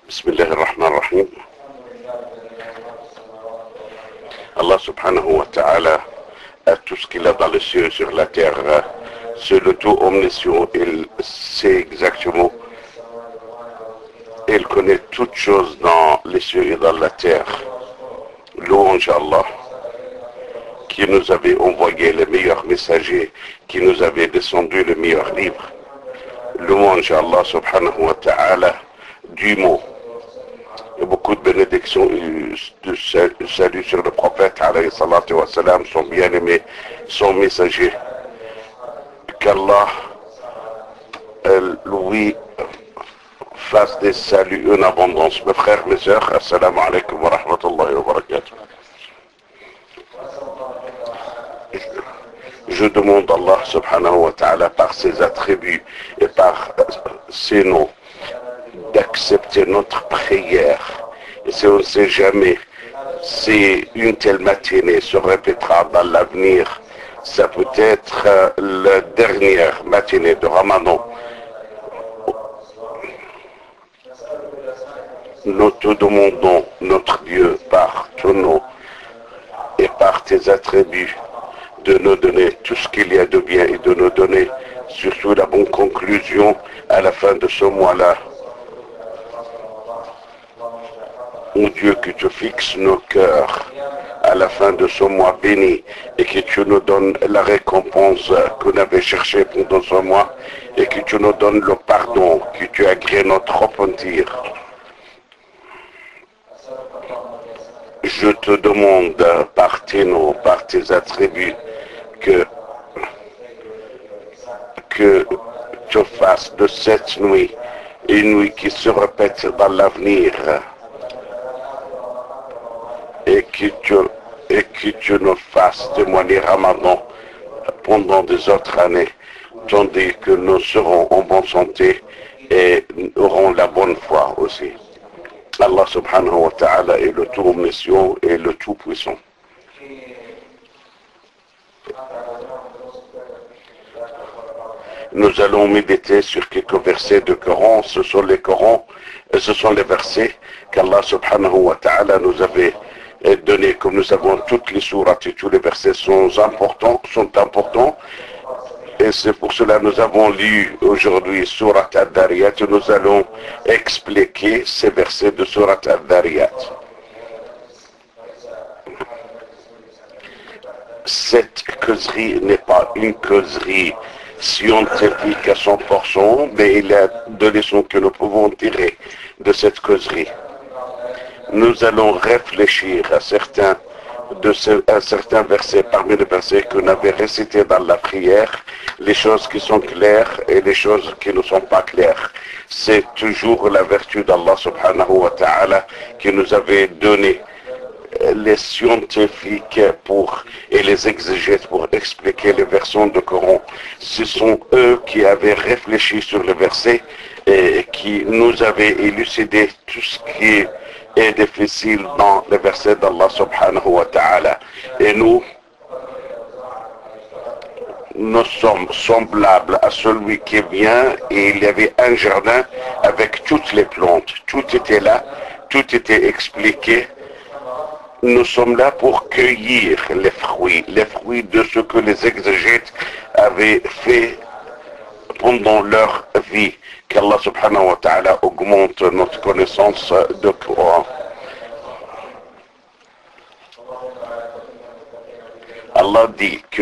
Bismillah ar-Rahman ar-Rahim. Allah subhanahu wa ta'ala a tout ce qu'il a dans les cieux et sur la terre. C'est le tout omniscient. Il sait exactement. Il connaît toutes choses dans les cieux et dans la terre. Louange à Allah qui nous avait envoyé les meilleurs messagers, qui nous avait descendu le meilleur livre. Louange à Allah subhanahu wa ta'ala du mot. Et beaucoup de bénédictions et de salut sur le prophète alayhi salatu wa salam, son bien-aimé, son messager. Qu'Allah lui fasse des saluts en abondance. Mes frères, mes sœurs, assalamu alaikum wa rahmatullahi wa barakatuh. Je demande à Allah subhanahu wa ta'ala par ses attributs et par ses noms d'accepter notre prière. Et si on ne sait jamais si une telle matinée se répétera dans l'avenir, ça peut être la dernière matinée de Ramadan. Nous te demandons, notre Dieu, par ton nom et par tes attributs, de nous donner tout ce qu'il y a de bien et de nous donner surtout la bonne conclusion à la fin de ce mois-là. Ô Dieu, que tu fixes nos cœurs à la fin de ce mois béni et que tu nous donnes la récompense qu'on avait cherchée pendant ce mois et que tu nous donnes le pardon, que tu agrées notre repentir. Je te demande par tes noms, par tes attributs, que tu fasses de cette nuit une nuit qui se répète dans l'avenir et que tu nous fasses témoigner Ramadan pendant des autres années, tandis que nous serons en bonne santé et aurons la bonne foi aussi. Allah subhanahu wa ta'ala est le tout omniscient et le tout puissant. Nous allons méditer sur quelques versets de Coran. Ce sont les versets qu'Allah subhanahu wa ta'ala nous avait donnés. Comme nous savons, toutes les sourates et tous les versets sont importants. Et c'est pour cela que nous avons lu aujourd'hui Surat Ad-Dariyat et nous allons expliquer ces versets de Surat Ad-Dariyat. Cette causerie n'est pas une causerie scientifique à 100%, mais il y a deux leçons que nous pouvons tirer de cette causerie. Nous allons réfléchir à certains versets parmi les versets qu'on avait récités dans la prière, les choses qui sont claires et les choses qui ne sont pas claires. C'est toujours la vertu d'Allah subhanahu wa ta'ala qui nous avait donné les scientifiques et les exégètes pour expliquer les versets du Coran. Ce sont eux qui avaient réfléchi sur les versets et qui nous avaient élucidé tout ce qui est difficile dans les versets d'Allah subhanahu wa ta'ala. Et nous sommes semblables à celui qui vient et il y avait un jardin avec toutes les plantes. Tout était là, tout était expliqué. Nous sommes là pour cueillir les fruits de ce que les exégètes avaient fait pendant leur vie. Qu'Allah subhanahu wa ta'ala augmente notre connaissance de Coran. Allah dit que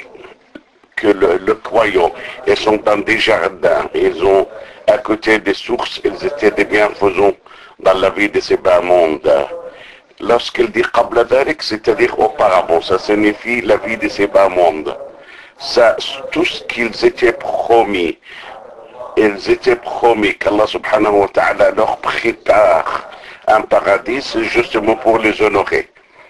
le croyant, ils sont dans des jardins, ils ont à côté des sources, ils étaient des bienfaisants dans la vie de ces bas mondes. Lorsqu'il dit qabla dhalik, c'est-à-dire auparavant, ça signifie la vie de ces bas mondes. Ça, tout ce qu'ils étaient promis, qu'Allah subhanahu wa ta'ala leur prépare un paradis, c'est justement pour les honorer.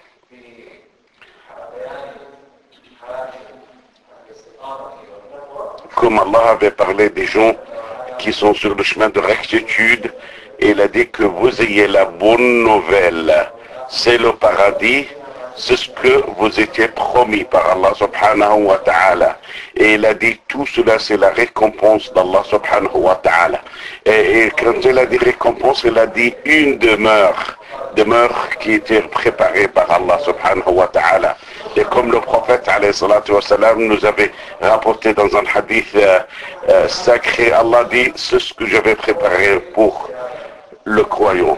Comme Allah avait parlé des gens qui sont sur le chemin de rectitude, il a dit que vous ayez la bonne nouvelle. C'est le paradis, c'est ce que vous étiez promis par Allah subhanahu wa ta'ala. Et il a dit tout cela, c'est la récompense d'Allah subhanahu wa ta'ala. Et quand il a dit récompense, il a dit une demeure qui était préparée par Allah subhanahu wa ta'ala. Et comme le prophète alayhi salatu wa salam nous avait rapporté dans un hadith sacré, Allah dit c'est ce que je vais préparer pour le croyant.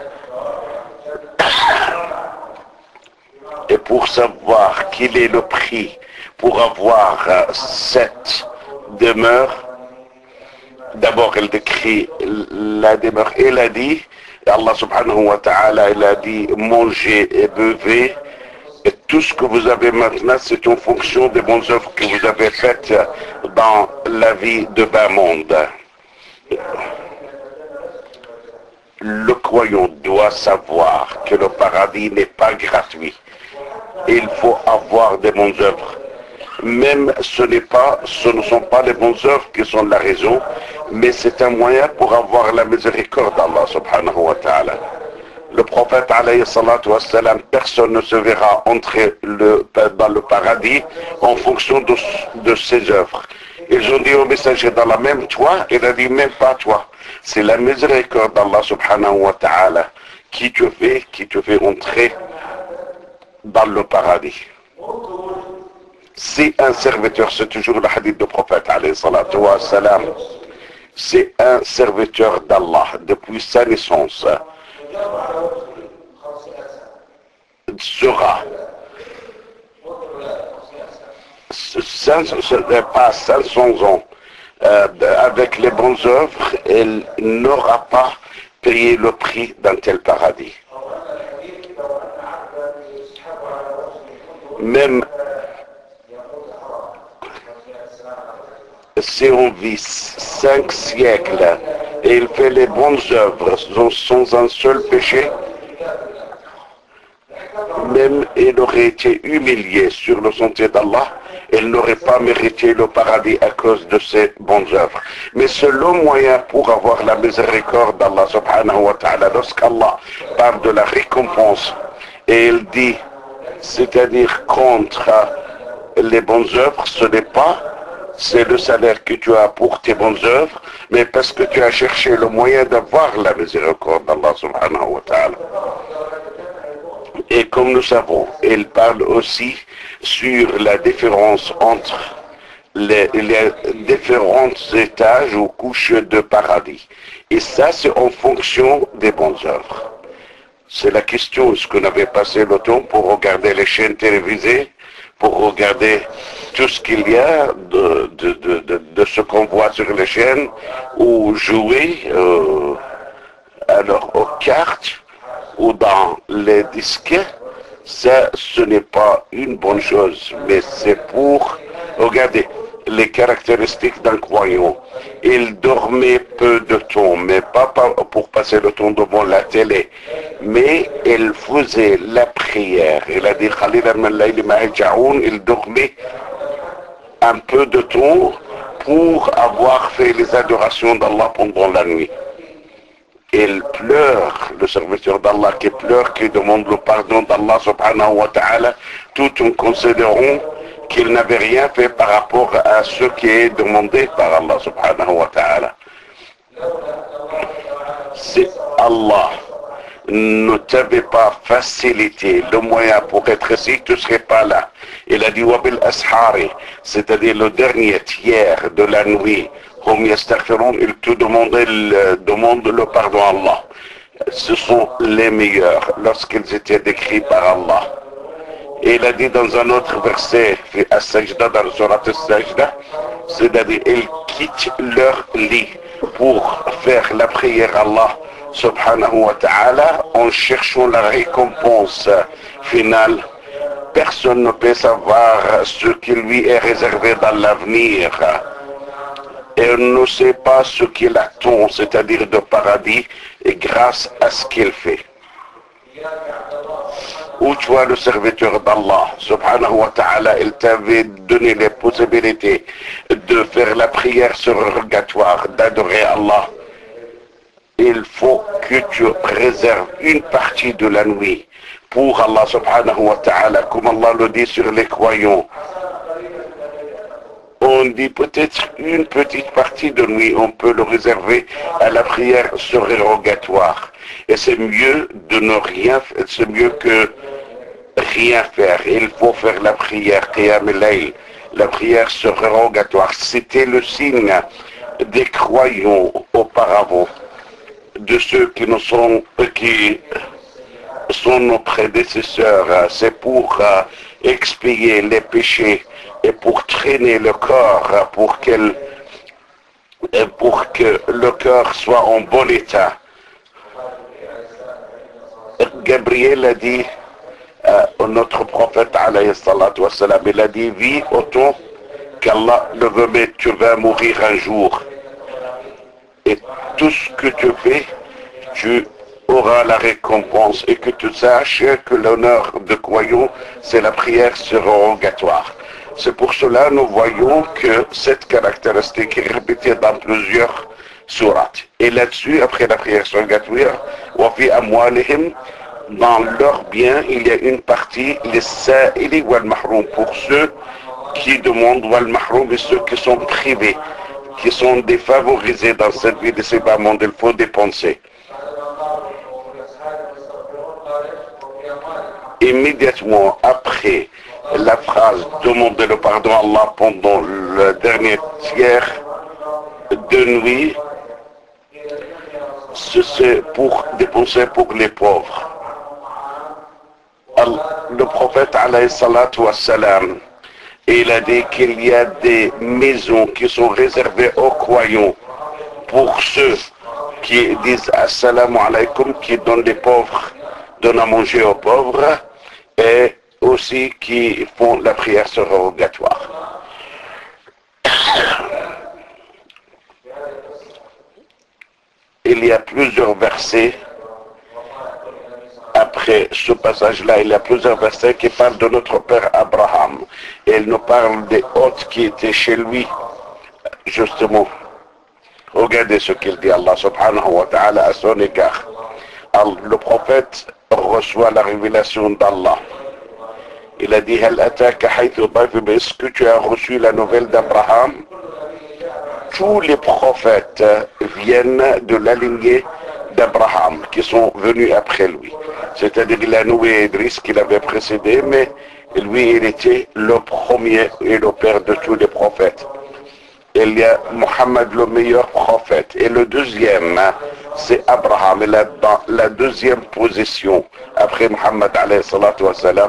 Et pour savoir quel est le prix pour avoir cette demeure, d'abord elle décrit la demeure. Elle a dit, Allah subhanahu wa ta'ala, il a dit mangez et buvez, et tout ce que vous avez maintenant, c'est en fonction des bonnes œuvres que vous avez faites dans la vie de bas monde. Le croyant doit savoir que le paradis n'est pas gratuit. Il faut avoir des bonnes œuvres. Même ce ne sont pas les bonnes œuvres qui sont la raison, mais c'est un moyen pour avoir la miséricorde d'Allah subhanahu wa ta'ala. Le prophète alayhi salatu wa salam, personne ne se verra entrer dans le paradis en fonction de ses œuvres. Ils ont dit au messager d'Allah, même toi, il a dit même pas toi. C'est la miséricorde d'Allah subhanahu wa ta'ala qui te fait entrer dans le paradis. C'est un serviteur, c'est toujours le hadith du prophète alayhi salatu wa salam, c'est un serviteur d'Allah depuis sa naissance, sera pas 500 ans avec les bonnes œuvres, elle n'aura pas payé le prix d'un tel paradis. Même si on vit 5 siècles et il fait les bonnes œuvres sans un seul péché, même il aurait été humilié sur le sentier d'Allah, il n'aurait pas mérité le paradis à cause de ses bonnes œuvres. Mais c'est le moyen pour avoir la miséricorde d'Allah subhanahu wa ta'ala. Lorsqu'Allah parle de la récompense et il dit, c'est-à-dire contre les bonnes œuvres, ce n'est pas c'est le salaire que tu as pour tes bonnes œuvres, mais parce que tu as cherché le moyen d'avoir la miséricorde d'Allah subhanahu wa ta'ala. Et comme nous savons, il parle aussi sur la différence entre les différents étages ou couches de paradis. Et ça, c'est en fonction des bonnes œuvres. C'est la question, est-ce qu'on avait passé le temps pour regarder les chaînes télévisées, pour regarder tout ce qu'il y a de ce qu'on voit sur les chaînes, ou jouer alors aux cartes, ou dans les disques. Ça, ce n'est pas une bonne chose, mais c'est pour regarder les caractéristiques d'un croyant. Il dormait peu de temps, mais pas pour passer le temps devant la télé, mais il faisait la prière. Il a dit, il dormait un peu de temps pour avoir fait les adorations d'Allah pendant la nuit. Il pleure, le serviteur d'Allah qui pleure, qui demande le pardon d'Allah subhanahu wa ta'ala, tout en considérant qu'il n'avait rien fait par rapport à ce qui est demandé par Allah subhanahu wa ta'ala. Si Allah ne t'avait pas facilité le moyen pour être ici, tu ne serais pas là. Il a dit wabil ashari, c'est-à-dire le dernier tiers de la nuit, ils te demandent le pardon à Allah. Ce sont les meilleurs lorsqu'ils étaient décrits par Allah. Et il a dit dans un autre verset, As-Sajda, dans le Surat As-Sajda, c'est-à-dire ils quittent leur lit pour faire la prière à Allah subhanahu wa ta'ala en cherchant la récompense finale. Personne ne peut savoir ce qui lui est réservé dans l'avenir. Et on ne sait pas ce qu'il attend, c'est-à-dire de paradis, et grâce à ce qu'il fait. Où tu vois le serviteur d'Allah, subhanahu wa ta'ala, il t'avait donné les possibilités de faire la prière surrogatoire, d'adorer Allah. il faut que tu réserves une partie de la nuit pour Allah subhanahu wa ta'ala, comme Allah le dit sur les croyants. On dit peut-être une petite partie de nuit, on peut le réserver à la prière surrogatoire. Et c'est mieux de ne rien faire, c'est mieux que rien faire. Il faut faire la prière Qiyam al-Layl, la prière surrogatoire. C'était le signe des croyants auparavant, de ceux qui sont nos prédécesseurs. C'est pour expier les péchés et pour traîner le corps, pour que le corps soit en bon état. Gabriel a dit, notre prophète alayhi salatu wassalam, il a dit, vis autant qu'Allah le veut, mais tu vas mourir un jour. Et tout ce que tu fais, tu auras la récompense, et que tu saches que l'honneur de croyant, c'est la prière surrogatoire. C'est pour cela que nous voyons que cette caractéristique est répétée dans plusieurs sourates. Et là-dessus, après la prière surrogatoire, وَفِي أَمْوَالِهِمْ, dans leurs biens, il y a une partie, les sa'ili wal mahroum, pour ceux qui demandent wal mahroum, et ceux qui sont privés, qui sont défavorisés dans cette vie de ces bas mondes, il faut dépenser. Immédiatement après la phrase « Demandez le pardon à Allah pendant le dernier tiers de nuit », c'est pour dépenser pour les pauvres. Le prophète alayhi salatu wassalam, il a dit qu'il y a des maisons qui sont réservées aux croyants pour ceux qui disent assalamu alaykum, qui donnent des pauvres, donnent à manger aux pauvres, et aussi qui font la prière surrogatoire. Il y a plusieurs versets. Après ce passage-là, il y a plusieurs versets qui parlent de notre père Abraham. Et il nous parle des hôtes qui étaient chez lui, justement. Regardez ce qu'il dit, Allah subhanahu wa ta'ala, à son égard. Le prophète reçoit la révélation d'Allah. Il a dit, est-ce que tu as reçu la nouvelle d'Abraham? Tous les prophètes viennent de la lignée d'Abraham, qui sont venus après lui. C'est-à-dire, il a noué Idriss qui l'avait précédé, mais lui, il était le premier et le père de tous les prophètes. Il y a Mohammed, le meilleur prophète. Et le deuxième, c'est Abraham. Il est dans la deuxième position, après Mohammed, alayhi salatu wassalam.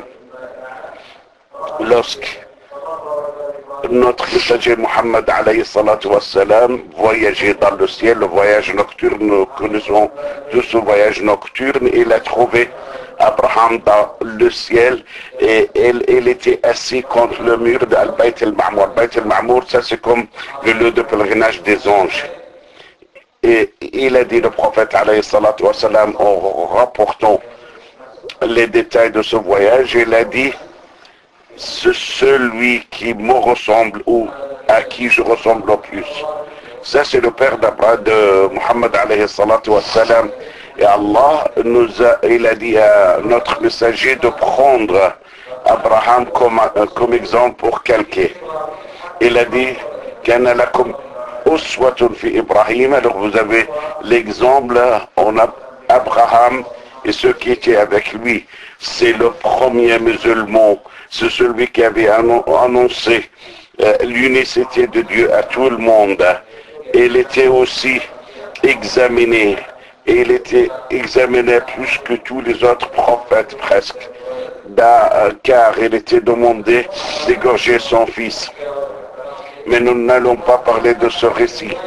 Lorsque notre messager Mohammed alayhi salatu wassalam voyageait dans le ciel, le voyage nocturne, nous connaissons tous ce voyage nocturne, il a trouvé Abraham dans le ciel et il était assis contre le mur d'Al-Bayt al-Ma'mour. Bayt al-Ma'mour, ça c'est comme le lieu de pèlerinage des anges. Et il a dit, le prophète alayhi salatu wassalam, en rapportant les détails de ce voyage, il a dit, c'est celui qui me ressemble ou à qui je ressemble le plus. Ça, c'est le père d'Abraham, de Mohammed alayhi salatu wassalam. Et Allah il a dit à notre messager de prendre Abraham comme exemple pour quelqu'un. Il a dit, Kana lakum uswatun fi Ibrahim. Alors vous avez l'exemple en Abraham et ceux qui étaient avec lui. C'est le premier musulman. C'est celui qui avait annoncé l'unicité de Dieu à tout le monde. Il était aussi examiné. Et il était examiné plus que tous les autres prophètes presque. Car il était demandé d'égorger son fils. Mais nous n'allons pas parler de ce récit.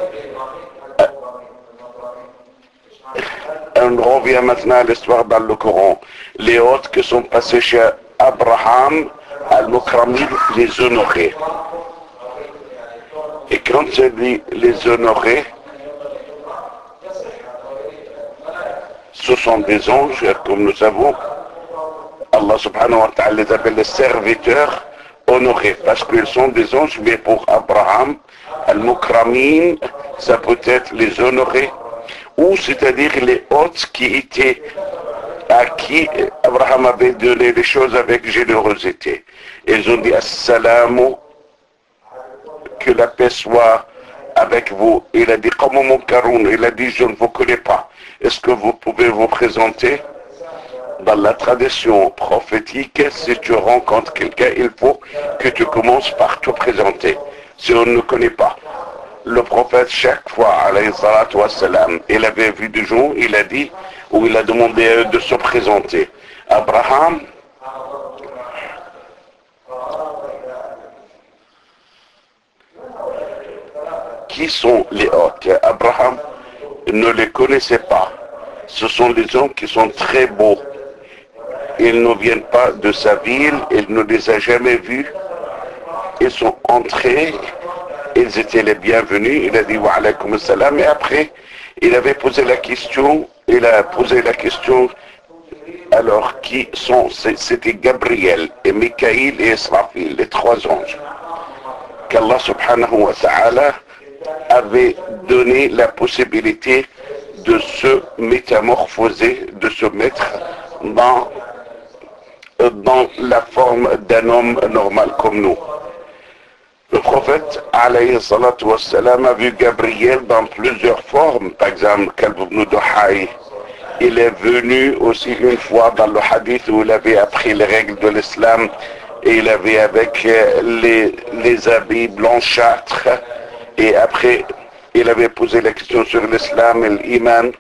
On revient maintenant à l'histoire dans le Coran. Les hôtes qui sont passés chez Abraham, Al-Mukrami les honorait. Et quand il dit les honorer, ce sont des anges, comme nous savons. Allah subhanahu wa ta'ala les appelle les serviteurs honorés, parce qu'ils sont des anges, mais pour Abraham, Al-Mukramin, ça peut être les honorés, ou c'est-à-dire les hôtes qui étaient à qui Abraham avait donné les choses avec générosité. Ils ont dit Assalamu, que la paix soit avec vous. Il a dit Qawmun munkarun, il a dit je ne vous connais pas. Est-ce que vous pouvez vous présenter? Dans la tradition prophétique, si tu rencontres quelqu'un, il faut que tu commences par te présenter. Si on ne connaît pas. Le prophète, chaque fois, alayhi salatu wassalam, il avait vu des gens, il a dit, ou il a demandé à eux de se présenter. Abraham, qui sont les hôtes? Abraham ne les connaissait pas. Ce sont des hommes qui sont très beaux. Ils ne viennent pas de sa ville, il ne les a jamais vus. Ils sont entrés, ils étaient les bienvenus. Il a dit wa alaykoum assalam. Et après, il avait posé la question, alors qui sont, c'était Gabriel et Mikaïl et Israfil, les trois anges, qu'Allah subhanahu wa ta'ala avait donné la possibilité de se métamorphoser, de se mettre dans la forme d'un homme normal comme nous. Le prophète, alayhi salatu wassalam, a vu Gabriel dans plusieurs formes. Par exemple, Kalb ibn Duhay, il est venu aussi une fois dans le hadith où il avait appris les règles de l'islam et il avait avec les habits blanchâtres et après il avait posé la question sur l'islam et l'iman.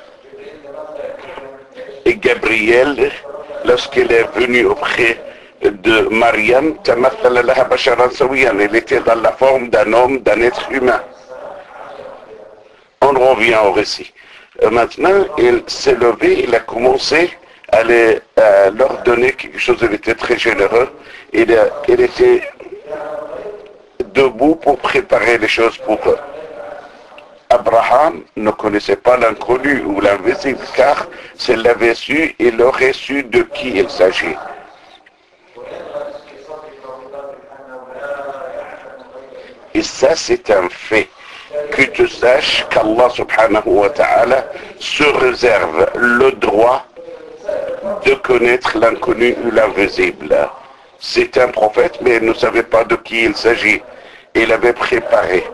Et Gabriel, lorsqu'il est venu auprès de Mariam, il était dans la forme d'un homme, d'un être humain. On revient au récit. Maintenant, il s'est levé, il a commencé à leur donner quelque chose, il était très généreux. Il était debout pour préparer les choses pour eux. Abraham ne connaissait pas l'inconnu ou l'invisible, car s'il l'avait su, il aurait su de qui il s'agit. Et ça, c'est un fait. Que tu saches qu'Allah subhanahu wa ta'ala se réserve le droit de connaître l'inconnu ou l'invisible. C'est un prophète, mais il ne savait pas de qui il s'agit. Il avait préparé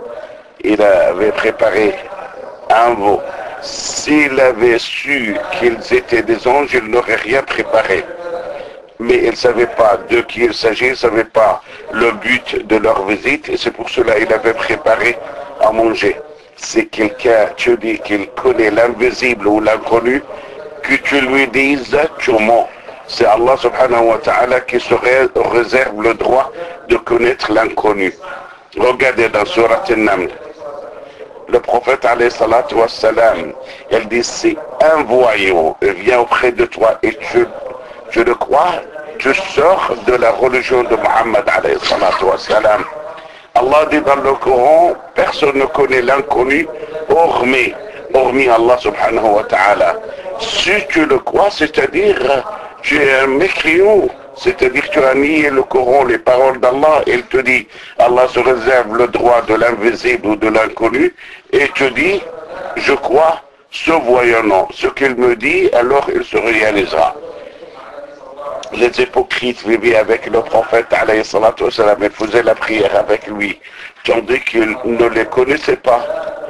un veau. S'il avait su qu'ils étaient des anges, il n'aurait rien préparé. Mais il ne savait pas de qui il s'agit, il ne savait pas le but de leur visite, et c'est pour cela qu'il avait préparé à manger. Si quelqu'un te dit qu'il connaît l'invisible ou l'inconnu, que tu lui dises, tu mens. C'est Allah subhanahu wa ta'ala qui se réserve le droit de connaître l'inconnu. Regardez dans Surat An-Naml. Le prophète alayhi salatu wassalam, il dit, si un voyant vient auprès de toi et tu le crois, tu sors de la religion de Muhammad alayhi salatu wassalam. Allah dit dans le Coran, personne ne connaît l'inconnu hormis Allah subhanahu wa ta'ala. Si tu le crois, c'est-à-dire tu es un mécréant, c'est-à-dire tu as nié le Coran, les paroles d'Allah, il te dit, Allah se réserve le droit de l'invisible ou de l'inconnu, et tu dis, je crois ce voyant, ce qu'il me dit, alors il se réalisera. Les hypocrites vivaient avec le prophète, alayhi salatu wassalam, et faisaient la prière avec lui, tandis qu'ils ne les connaissaient pas.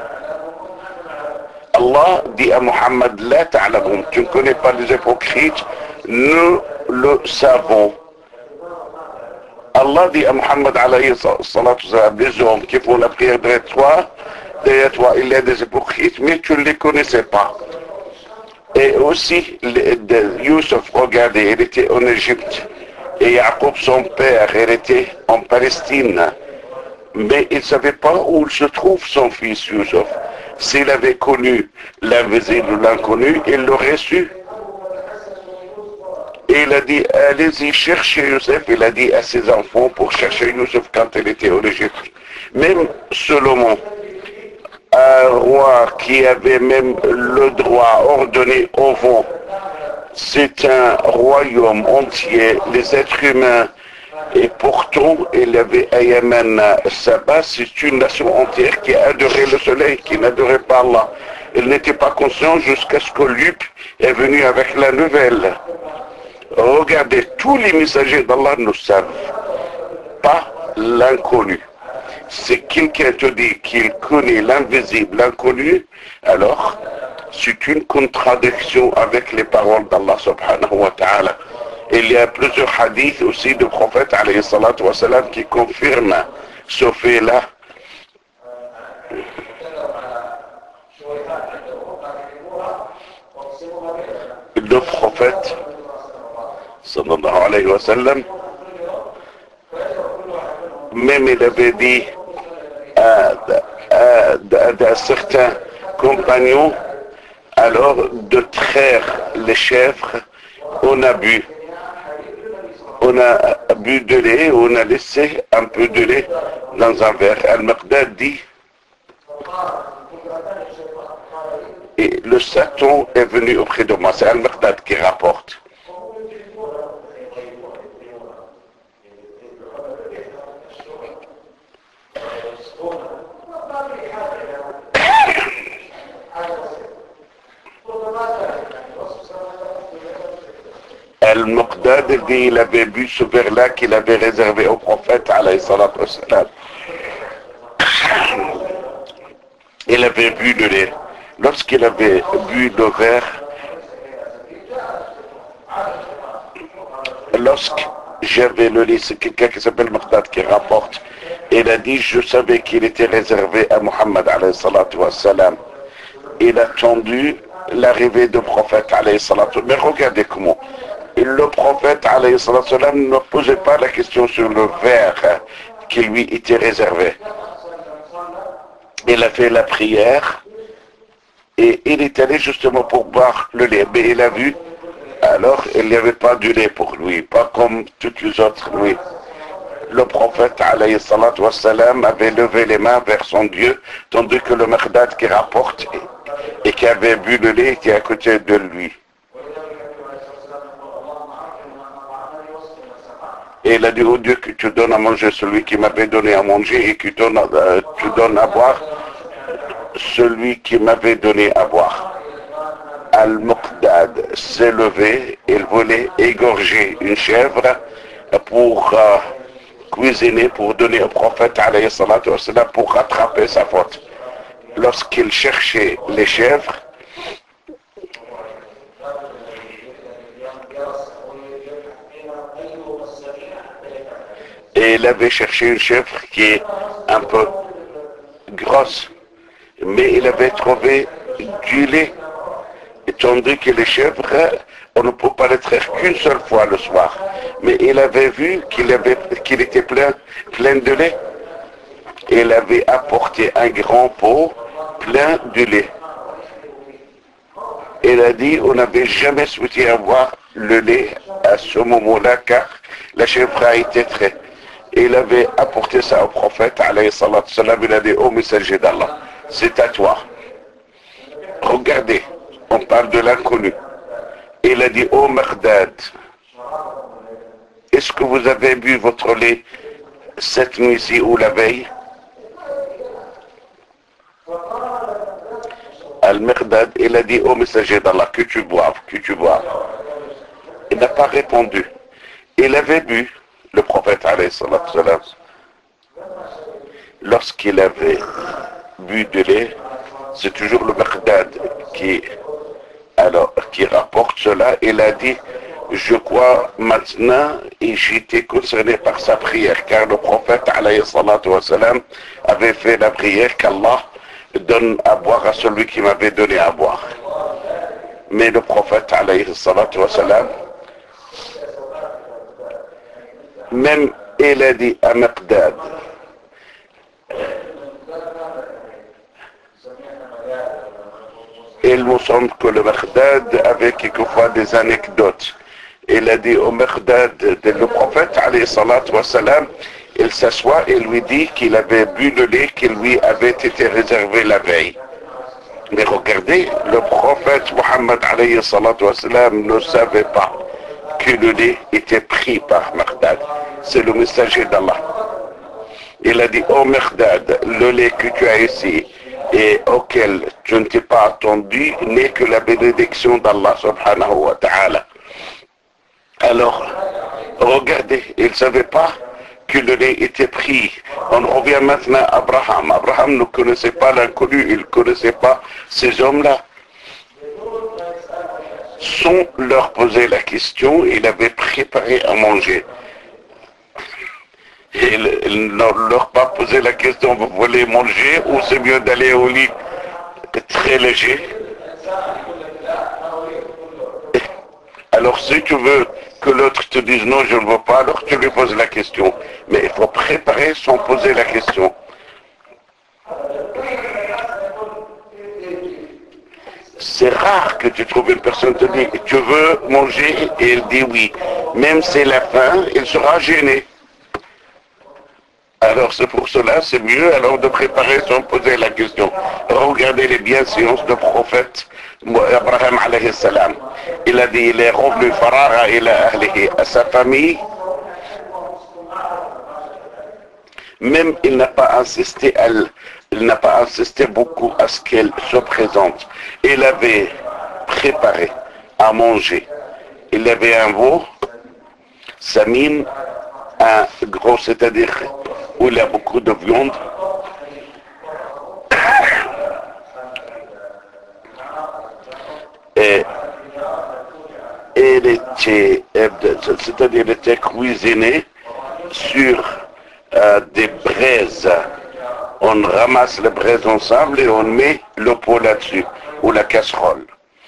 Allah dit à Muhammad, la ta'lamun, tu ne connais pas les hypocrites, nous le savons. Allah dit à Muhammad, alayhi salatu wassalam, des hommes qui font la prière derrière toi, il y a des hypocrites, mais tu ne les connaissais pas. Et aussi, Youssef, regardez, il était en Égypte. Et Jacob, son père, il était en Palestine. Mais il ne savait pas où se trouve son fils Youssef. S'il avait connu l'invisible ou l'inconnu, il l'aurait su. Et il a dit, allez-y chercher Youssef. Il a dit à ses enfants pour chercher Youssef quand il était en Égypte. Même Salomon, un roi qui avait même le droit ordonné au vent. C'est un royaume entier, les êtres humains. Et pourtant, il y avait à Yémen, Saba, c'est une nation entière qui adorait le soleil, qui n'adorait pas Allah. Il n'était pas conscient jusqu'à ce que Luc est venu avec la nouvelle. Regardez, tous les messagers d'Allah ne savent pas l'inconnu. Si quelqu'un te dit qu'il connaît l'invisible, l'inconnu, alors c'est une contradiction avec les paroles d'Allah subhanahu wa ta'ala. Il y a plusieurs hadiths aussi du prophète alayhi salatu wa salam qui confirment ce fait-là. Le prophète sallallahu alayhi wa sallam, même il avait dit à certains compagnons, alors de traire les chèvres, on a bu de lait, on a laissé un peu de lait dans un verre. Al-Maqdad dit, et le Satan est venu auprès de moi. C'est Al-Maqdad qui rapporte. Al-Muqdad dit il avait bu ce verre-là qu'il avait réservé au prophète alayhi salatu wassalam. Il avait bu de lait. Lorsqu'il avait bu le verre, lorsque j'avais le lait, c'est quelqu'un qui s'appelle Muqdad qui rapporte, il a dit je savais qu'il était réservé à Muhammad alayhi salatu wassalam. Il a attendu l'arrivée du prophète alayhi salatu wassalam. Mais regardez comment. Le prophète alayhi salatu wassalam ne posait pas la question sur le verre qui lui était réservé. Il a fait la prière et il est allé justement pour boire le lait. Mais il a vu, alors il n'y avait pas du lait pour lui, pas comme toutes les autres nuits. Le prophète alayhi salatu wassalam avait levé les mains vers son Dieu, tandis que le Maqdad qui rapporte et qui avait bu le lait était à côté de lui. Et il a dit au Dieu que tu donnes à manger celui qui m'avait donné à manger et que tu donnes à boire celui qui m'avait donné à boire. Al-Muqdad s'est levé, il voulait égorger une chèvre pour cuisiner, pour donner au prophète alayhi salatu wassalam pour rattraper sa faute. Lorsqu'il cherchait les chèvres, et il avait cherché une chèvre qui est un peu grosse, mais il avait trouvé du lait, tandis que les chèvres, on ne peut pas les traire qu'une seule fois le soir. Mais il avait vu qu'il était plein de lait. Il avait apporté un grand pot plein de lait. Il a dit, on n'avait jamais souhaité avoir le lait à ce moment-là, car la chèvre a été traitée. Il avait apporté ça au prophète, alayhi salatu wassalam, il a dit, ô messager d'Allah, c'est à toi. Regardez, on parle de l'inconnu. Il a dit, ô Maqdad, est-ce que vous avez bu votre lait cette nuit-ci ou la veille? Al-Maqdad, il a dit, ô messager d'Allah, que tu boives. Il n'a pas répondu. Il avait bu. Le prophète, alayhi salatu wassalam, lorsqu'il avait bu de lait, c'est toujours le Maqdad qui rapporte cela. Il a dit, je crois maintenant, et j'étais concerné par sa prière, car le prophète, alayhi salatu wassalam, avait fait la prière qu'Allah donne à boire à celui qui m'avait donné à boire. Mais le prophète, alayhi salatu wassalam, même il a dit à Maqdad, il me semble que le Maqdad avait quelquefois des anecdotes. Il a dit au Maqdad, le prophète, alayhi salatu wassalam, il s'assoit et lui dit qu'il avait bu le lait qui lui avait été réservé la veille. Mais regardez, le prophète Muhammad, alayhi salatu wassalam, ne savait pas que le lait était pris par Maqdad. C'est le messager d'Allah. Il a dit, oh Maqdad, le lait que tu as ici, et auquel tu ne t'es pas attendu n'est que la bénédiction d'Allah subhanahu wa ta'ala. Alors, regardez, il ne savait pas que le lait était pris. On revient maintenant à Abraham. Abraham ne connaissait pas l'inconnu, il ne connaissait pas ces hommes-là. Sans leur poser la question, il avait préparé à manger. Il ne leur a pas posé la question, vous voulez manger ou c'est mieux d'aller au lit très léger? Alors si tu veux que l'autre te dise non, je ne veux pas, alors tu lui poses la question. Mais il faut préparer sans poser la question. C'est rare que tu trouves une personne te dit tu veux manger et elle dit oui. Même si la faim, il sera gêné. Alors c'est pour cela, c'est mieux alors de préparer sans poser la question. Regardez les bienséances du prophète Abraham alayhi salam. Il a dit, il est revenu faraga ila ahlihi, à sa famille. Même il n'a pas insisté beaucoup à ce qu'elle se présente. Il avait préparé à manger. Il avait un veau, samim, un gros, c'est-à-dire où il y a beaucoup de viande. Et elle était, c'est-à-dire elle était cuisinée sur des braises. On ramasse les braises ensemble et on met le pot là-dessus, ou la casserole.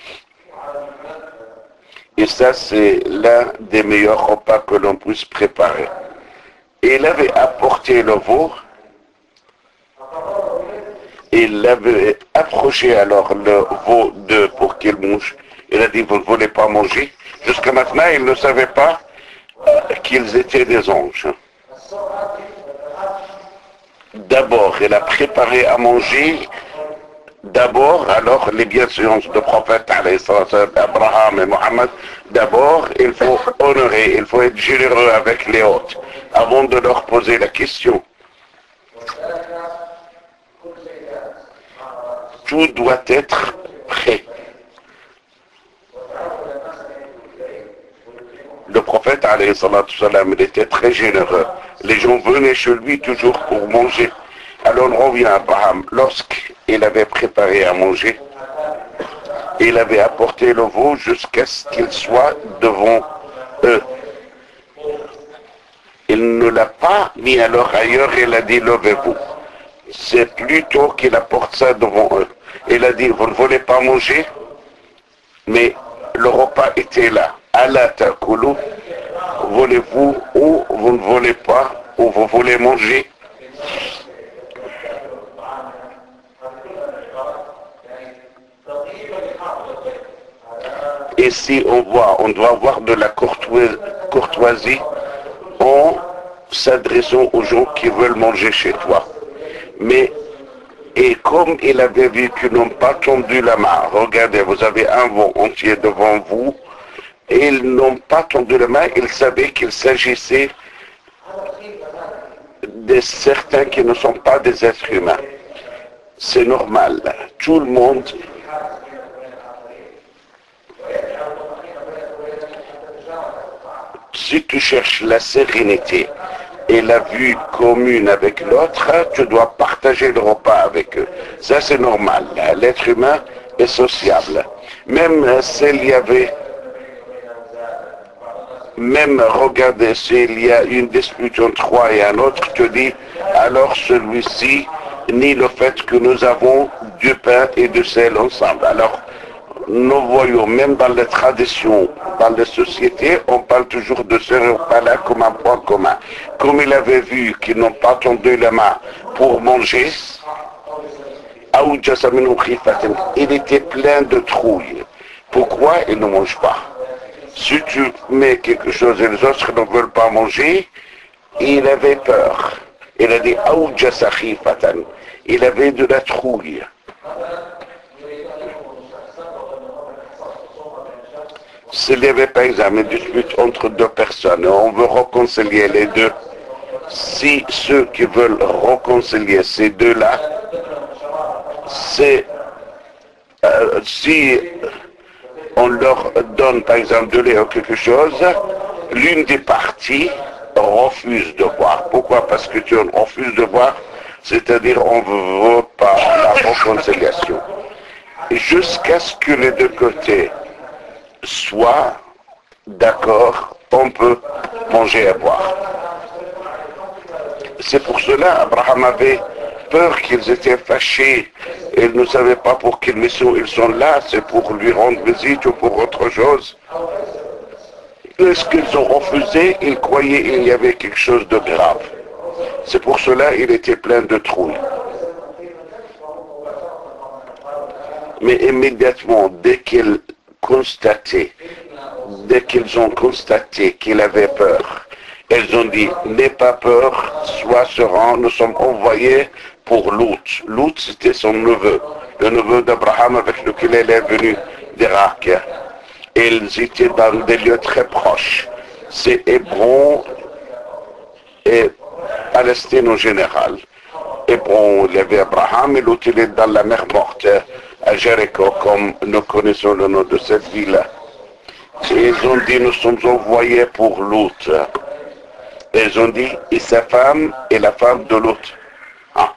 Et ça, c'est l'un des meilleurs repas que l'on puisse préparer. Et il avait apporté le veau. Il avait approché alors le veau pour qu'il mange. Il a dit, vous ne voulez pas manger? Jusqu'à maintenant, il ne savait pas qu'ils étaient des anges. D'abord, il a préparé à manger. D'abord, alors, les bienséances de prophète, Abraham et Mohammed, d'abord, il faut honorer, il faut être généreux avec les autres, avant de leur poser la question. Tout doit être prêt. Le prophète, alayhi salatu salam, il était très généreux. Les gens venaient chez lui toujours pour manger. Alors on revient à Abraham. Lorsqu'il avait préparé à manger, il avait apporté le veau jusqu'à ce qu'il soit devant eux. Il ne l'a pas mis alors ailleurs, il a dit levez-vous. C'est plutôt qu'il apporte ça devant eux. Il a dit vous ne voulez pas manger, mais le repas était là. Allah ta'kulu, voulez-vous ou vous ne voulez pas, ou vous voulez manger? Et si on doit avoir de la courtoisie en s'adressant aux gens qui veulent manger chez toi. Et comme il avait vu qu'ils n'ont pas tendu la main, regardez, vous avez un veau entier devant vous, et ils n'ont pas tendu la main, ils savaient qu'il s'agissait de certains qui ne sont pas des êtres humains. C'est normal, tout le monde. Si tu cherches la sérénité et la vue commune avec l'autre, tu dois partager le repas avec eux. Ça, c'est normal. L'être humain est sociable. Même s'il y avait, regardez, s'il y a une dispute entre toi et un autre, tu dis, alors celui-ci nie le fait que nous avons du pain et du sel ensemble. Alors, nous voyons, même dans les traditions, dans les sociétés, on parle toujours de ce repas-là comme un point commun. Comme il avait vu qu'ils n'ont pas tendu la main pour manger, il était plein de trouille. Pourquoi il ne mange pas? Si tu mets quelque chose et les autres ne veulent pas manger, il avait peur. Il a dit, il avait de la trouille. S'il n'y avait par exemple une dispute entre deux personnes, on veut réconcilier les deux. Si ceux qui veulent réconcilier ces deux-là, c'est si on leur donne par exemple de lait ou quelque chose, l'une des parties refuse de boire. Pourquoi? Parce que tu refuses de boire, c'est-à-dire on ne veut pas la réconciliation. Jusqu'à ce que les deux côtés soient d'accord, on peut manger et boire. C'est pour cela Abraham avait peur qu'ils étaient fâchés. Ils ne savaient pas pour quelle mission ils sont là, c'est pour lui rendre visite ou pour autre chose. Est-ce qu'ils ont refusé? Ils croyaient qu'il y avait quelque chose de grave. C'est pour cela qu'il était plein de trouille. Mais immédiatement, dès qu'ils ont constaté qu'il avait peur, ils ont dit, n'aie pas peur, sois serein, nous sommes envoyés pour Lot. Lot, c'était son neveu, le neveu d'Abraham avec lequel il est venu d'Irak. Ils étaient dans des lieux très proches. C'est Hébron et Palestine en général. Hébron, il y avait Abraham et l'autre il est dans la mer morte, à Jéricho, comme nous connaissons le nom de cette ville. Et ils ont dit, nous sommes envoyés pour Lot. Ils ont dit, et sa femme et la femme de l'autre. Ah.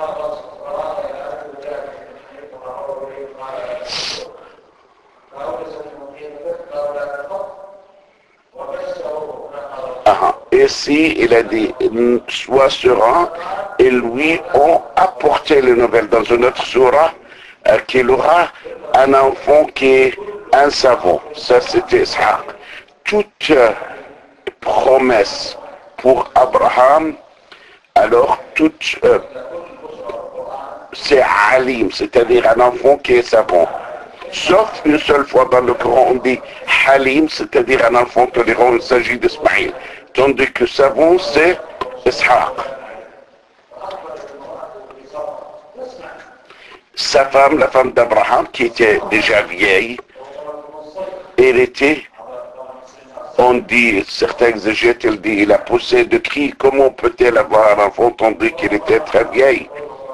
Ah. Ici, il a dit, sois serein, et lui ont apporté les nouvelles dans une autre surah, qu'il aura un enfant qui est un savant. Ça, c'était Ishaq. Toute promesse pour Abraham, alors toute c'est Halim, c'est-à-dire un enfant qui est savant. Sauf une seule fois dans le Coran, on dit Halim, c'est-à-dire un enfant tolérant, il s'agit d'Ismaïl. Tandis que savant, c'est Ishaq. Sa femme, la femme d'Abraham, qui était déjà vieille, elle était, on dit, certains exégètes, il dit, il a poussé de cris, comment peut-elle avoir un enfant tandis qu'il était très vieille?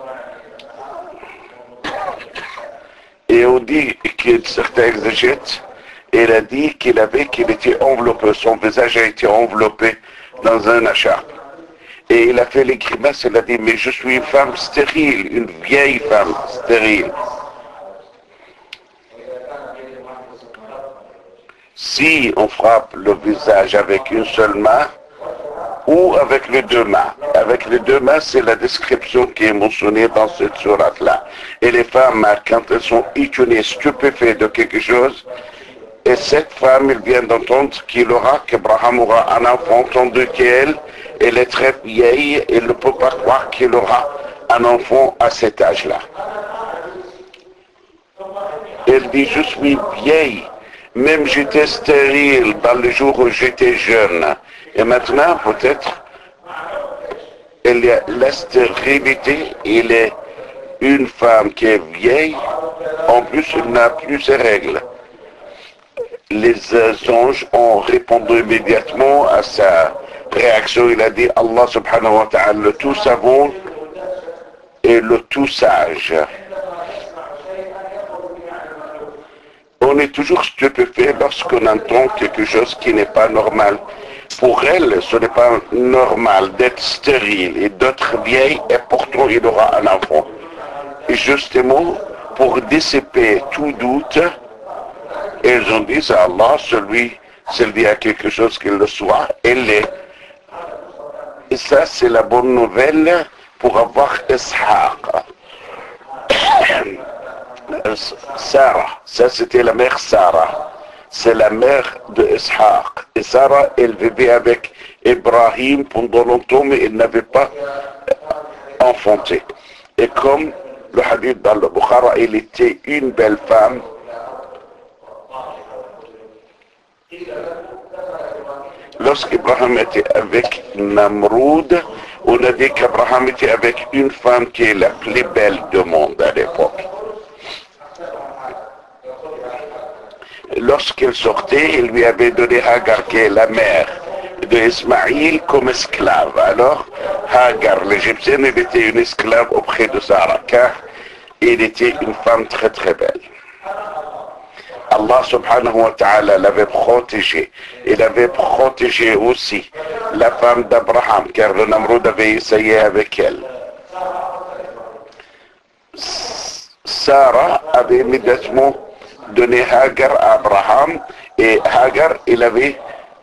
Et on dit que certains exégètes, il a dit qu'il était enveloppé, son visage a été enveloppé dans un acharpe. Et il a fait les grimaces, il a dit, mais je suis une femme stérile, une vieille femme stérile. Si on frappe le visage avec une seule main ou avec les deux mains. Avec les deux mains, c'est la description qui est mentionnée dans cette sourate-là. Et les femmes, quand elles sont étonnées, stupéfaites de quelque chose, et cette femme, elle vient d'entendre qu'Abraham aura un enfant, tandis qu'elle, elle est très vieille, elle ne peut pas croire qu'il aura un enfant à cet âge-là. Elle dit, je suis vieille, même j'étais stérile dans les jours où j'étais jeune. Et maintenant, peut-être, il y a la stérilité, il est une femme qui est vieille, en plus, elle n'a plus ses règles. Les anges ont répondu immédiatement à sa réaction. Il a dit, Allah subhanahu wa ta'ala, le tout savant et le tout sage. On est toujours stupéfait lorsqu'on entend quelque chose qui n'est pas normal. Pour elle, ce n'est pas normal d'être stérile et d'être vieille, et pourtant il aura un enfant. Et justement, pour dissiper tout doute, ils ont dit, c'est Allah, s'il dit à quelque chose qu'il le soit, elle l'est. Et ça, c'est la bonne nouvelle pour avoir Ishaq. Sarah, ça c'était la mère Sarah. C'est la mère de Ishaq. Et Sarah, elle vivait avec Ibrahim pendant longtemps, mais elle n'avait pas enfanté. Et comme le hadith dans le Bukhara, elle était une belle femme. Lorsqu'Ibrahim était avec Namroud, on a dit qu'Abraham était avec une femme qui est la plus belle du monde à l'époque. Lorsqu'elle sortait, il lui avait donné Hagar, qui est la mère d'Ismaïl, comme esclave. Alors, Hagar, l'égyptienne, elle était une esclave auprès de Sarah, car Il était une femme très très belle. Allah subhanahu wa ta'ala l'avait protégée. Il avait protégé aussi la femme d'Abraham, car le Namroud avait essayé avec elle. Sarah avait immédiatement donné Hagar à Abraham, et Hagar, il avait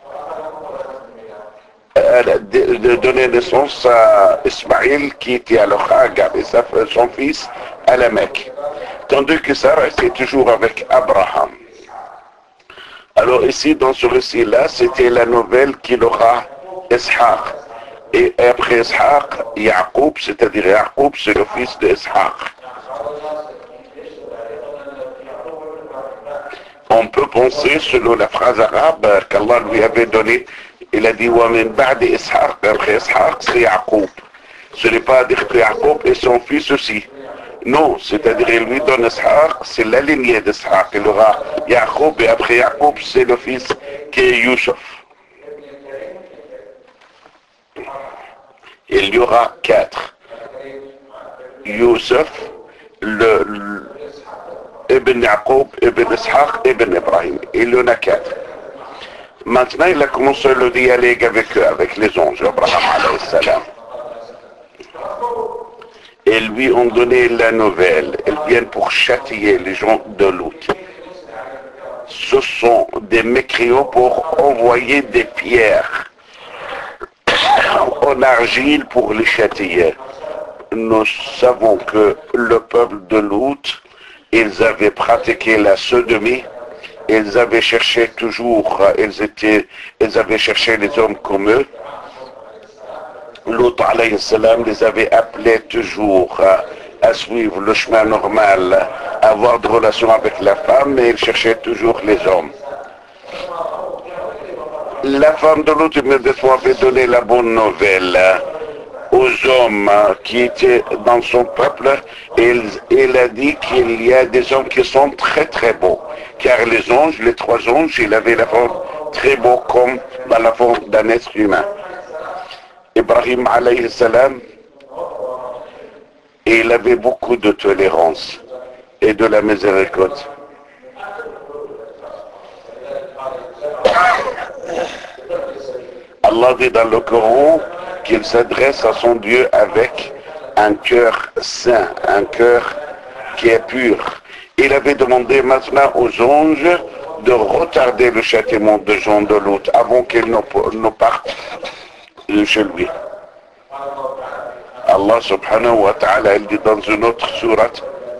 donné naissance à Ismaïl, qui était alors Hagar, et son fils à la Mecque. Tandis que Sarah était toujours avec Abraham. Alors ici, dans ce récit-là, c'était la nouvelle qu'il aura Ishaq. Et après Ishaq, Yaqub, c'est-à-dire Yaqub, c'est le fils de Ishaq. On peut penser, selon la phrase arabe qu'Allah lui avait donnée, il a dit wa min ba'di Ishaq, après Ishaq, c'est Yaqub. Ce n'est pas à dire que Yaqub est son fils aussi. Non, c'est-à-dire il lui donne Ishaq, c'est la lignée d'Ishaq. Il aura Yaqub, et après Yaqub, c'est le fils qui est Youssef. Il y aura 4. Youssef, Ibn Yaqub, Ibn Ishaq, Ibn Ibrahim. Il y en a 4. Maintenant, il a commencé le dialogue avec eux, avec les anges, Abraham alayhi salam. Et lui ont donné la nouvelle. Ils viennent pour châtier les gens de Lot. Ce sont des mécréants pour envoyer des pierres en argile pour les châtier. Nous savons que le peuple de Lot, ils avaient pratiqué la sodomie. Ils avaient cherché toujours, ils avaient cherché les hommes comme eux. Lot alayhi salam les avait appelés toujours à suivre le chemin normal, à avoir des relations avec la femme, mais il cherchait toujours les hommes. La femme de Lot immédiatement avait donné la bonne nouvelle aux hommes qui étaient dans son peuple, et il a dit qu'il y a des hommes qui sont très très beaux, car les anges, les 3 anges, ils avaient la forme très beau comme dans la forme d'un être humain. Ibrahim alayhi salam, il avait beaucoup de tolérance et de la miséricorde. Allah dit dans le Coran qu'il s'adresse à son Dieu avec un cœur saint, un cœur qui est pur. Il avait demandé maintenant aux anges de retarder le châtiment de gens de Lot avant qu'ils ne partent chez lui. Allah subhanahu wa ta'ala, il dit dans une autre sourate,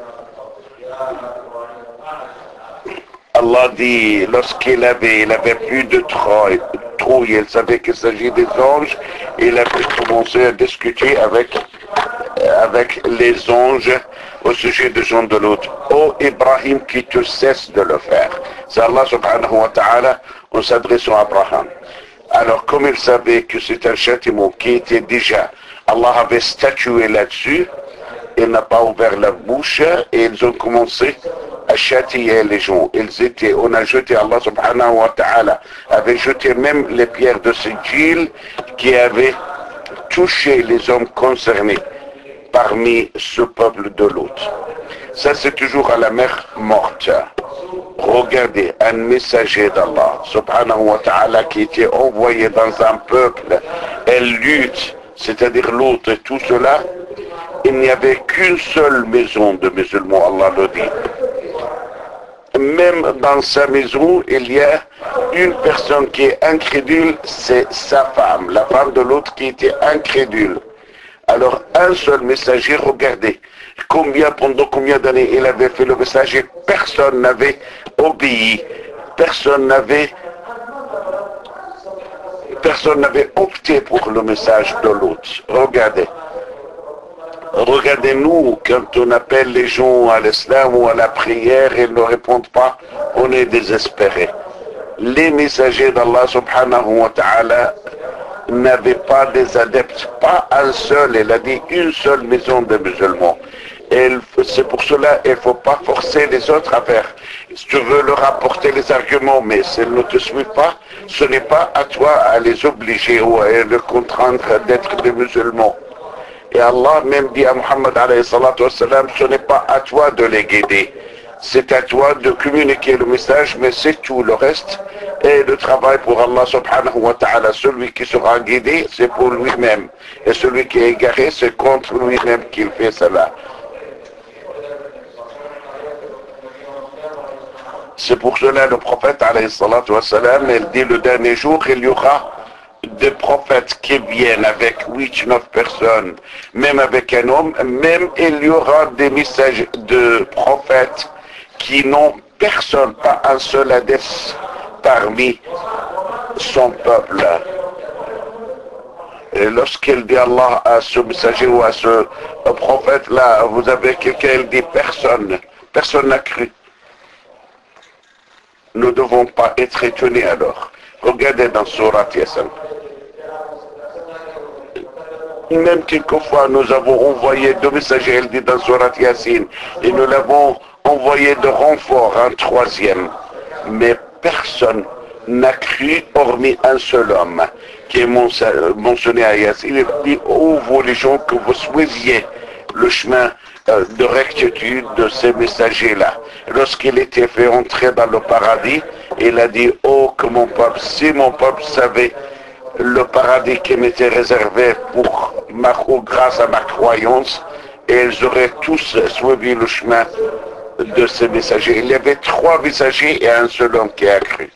Allah dit, lorsqu'il avait plus de trouille, il savait qu'il s'agit des anges, il avait commencé à discuter avec les anges au sujet de gens de l'autre. Oh Ibrahim, qui te cesse de le faire. C'est Allah subhanahu wa ta'ala en s'adressant à Abraham. Alors, comme il savait que c'est un châtiment qui était déjà, Allah avait statué là-dessus, il n'a pas ouvert la bouche et ils ont commencé à châtier les gens. On a jeté, Allah subhanahu wa ta'ala avait jeté même les pierres de Sijil qui avaient touché les hommes concernés parmi ce peuple de Lot. Ça, c'est toujours à la mer morte. Regardez, un messager d'Allah, subhanahu wa ta'ala, qui était envoyé dans un peuple, elle lutte, c'est-à-dire l'autre et tout cela, il n'y avait qu'une seule maison de musulmans, Allah le dit. Même dans sa maison, il y a une personne qui est incrédule, c'est sa femme, la femme de l'autre qui était incrédule. Alors, un seul messager, regardez, pendant combien d'années il avait fait le messager, personne n'avait obéi, personne n'avait opté pour le message de l'autre. Regardez-nous, quand on appelle les gens à l'islam ou à la prière, ils ne répondent pas, on est désespéré. Les messagers d'Allah subhanahu wa ta'ala n'avaient pas des adeptes, pas un seul, il a dit une seule maison de musulmans. C'est pour cela qu'il ne faut pas forcer les autres à faire. Si tu veux leur apporter les arguments, mais s'ils ne te suivent pas, ce n'est pas à toi à les obliger ou à les contraindre d'être des musulmans. Et Allah même dit à Muhammad alayhi salatu wassalam, ce n'est pas à toi de les guider. C'est à toi de communiquer le message, mais c'est tout. Le reste est le travail pour Allah subhanahu wa ta'ala. Celui qui sera guidé, c'est pour lui-même. Et celui qui est égaré, c'est contre lui-même qu'il fait cela. C'est pour cela le prophète, alayhi salatu wassalam, il dit le dernier jour, il y aura des prophètes qui viennent avec 8-9 personnes, même avec un homme, même il y aura des messages de prophètes qui n'ont personne, pas un seul adepte parmi son peuple. Et lorsqu'il dit Allah à ce messager ou à ce prophète-là, vous avez quelqu'un, il dit personne n'a cru. Nous ne devons pas être étonnés alors. Regardez dans Surat Yasin. Même quelquefois, nous avons envoyé deux messagers, elle dit dans Surat Yasin, et nous l'avons envoyé de renfort, un troisième. Mais personne n'a cru, hormis un seul homme, qui est mentionné à Yasin. Il dit, ô vous les gens, que vous suiviez le chemin de rectitude de ces messagers-là. Lorsqu'il était fait entrer dans le paradis, il a dit, oh que mon peuple, si mon peuple savait le paradis qui m'était réservé grâce à ma croyance, et ils auraient tous suivi le chemin de ces messagers. Il y avait 3 messagers et un seul homme qui a cru.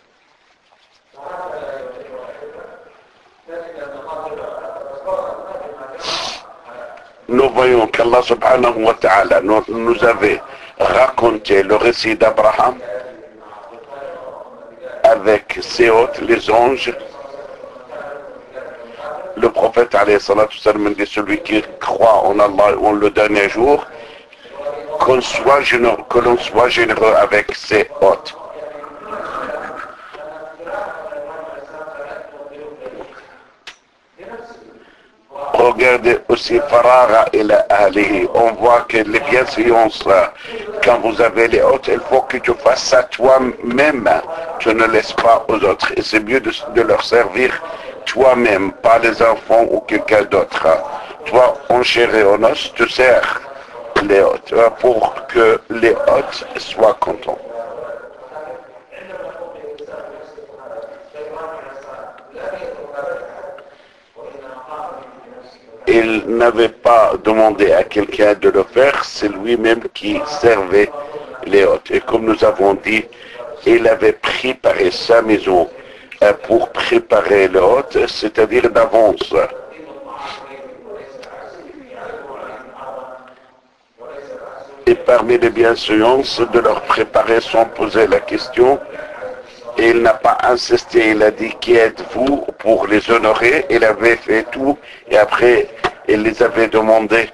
Nous voyons qu'Allah subhanahu wa ta'ala nous avait raconté le récit d'Abraham avec ses hôtes, les anges. Le prophète alayhi salatu sallam dit, celui qui croit en Allah en le dernier jour, que l'on soit généreux avec ses hôtes. Regardez aussi Farara et la Ali. On voit que les bienséances, quand vous avez les hôtes, il faut que tu fasses ça toi-même. Tu ne laisses pas aux autres. Et c'est mieux de leur servir toi-même, pas les enfants ou quelqu'un d'autre. Toi, en chair et en os, tu sers les hôtes pour que les hôtes soient contents. Il n'avait pas demandé à quelqu'un de le faire, c'est lui-même qui servait les hôtes. Et comme nous avons dit, il avait préparé sa maison pour préparer les hôtes, c'est-à-dire d'avance. Et parmi les bienséances, de leur préparer sans poser la question, et il n'a pas insisté, il a dit qui êtes-vous pour les honorer, il avait fait tout et après il les avait demandé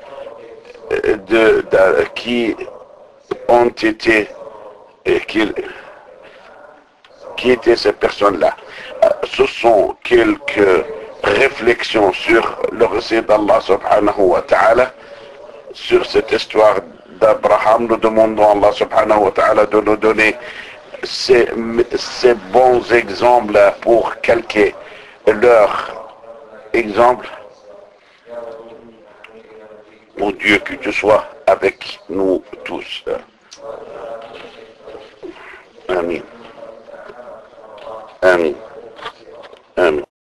qui ont été et qui étaient ces personnes-là. Ce sont quelques réflexions sur le récit d'Allah subhanahu wa ta'ala, sur cette histoire d'Abraham. Nous demandons à Allah subhanahu wa ta'ala de nous donner ces bons exemples pour calquer leur exemple. Mon Dieu, que tu sois avec nous tous. Amen. Amen. Amen.